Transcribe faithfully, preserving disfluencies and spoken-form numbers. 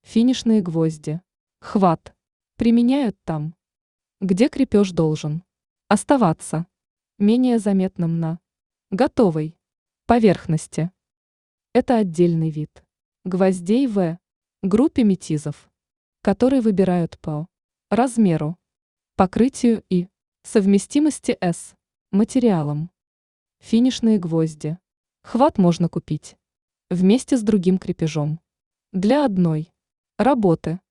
Финишные гвозди. Хват. Применяют там, где крепеж должен оставаться менее заметным на готовой поверхности. Это отдельный вид гвоздей в группе метизов, которые выбирают по размеру, покрытию и совместимости с материалом. Финишные гвозди. Хват можно купить вместе с другим крепежом для одной работы.